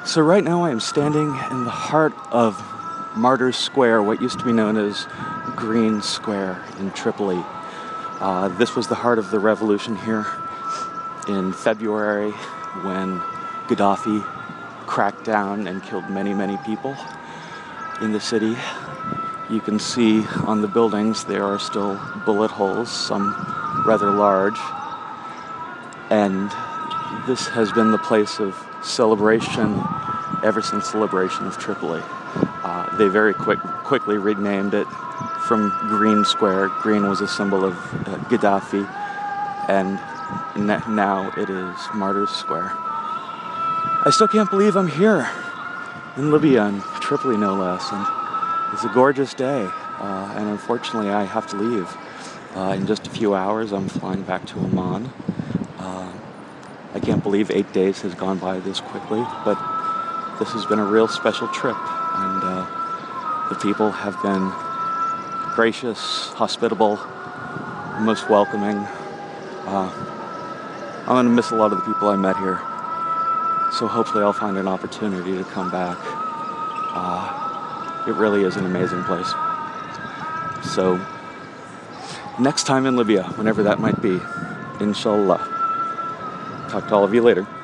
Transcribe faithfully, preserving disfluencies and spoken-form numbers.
So right now I am standing in the heart of Martyrs Square, what used to be known as Green Square in Tripoli. Uh, this was the heart of the revolution here in February when Gaddafi cracked down and killed many, many people in the city. You can see on the buildings there are still bullet holes, some rather large. And this has been the place of celebration ever since the liberation of Tripoli. Uh, they very quick, quickly renamed it from Green Square. Green was a symbol of uh, Gaddafi, and n- now it is Martyrs Square. I still can't believe I'm here in Libya, in Tripoli no less, and it's a gorgeous day, uh, and unfortunately I have to leave. Uh, in just a few hours I'm flying back to Amman. Uh, I can't believe eight days has gone by this quickly, but this has been a real special trip, and uh, the people have been gracious, hospitable, most welcoming. Uh, I'm going to miss a lot of the people I met here, so hopefully I'll find an opportunity to come back. Uh, it really is an amazing place. So, next time in Libya, whenever that might be, inshallah. Talk to all of you later.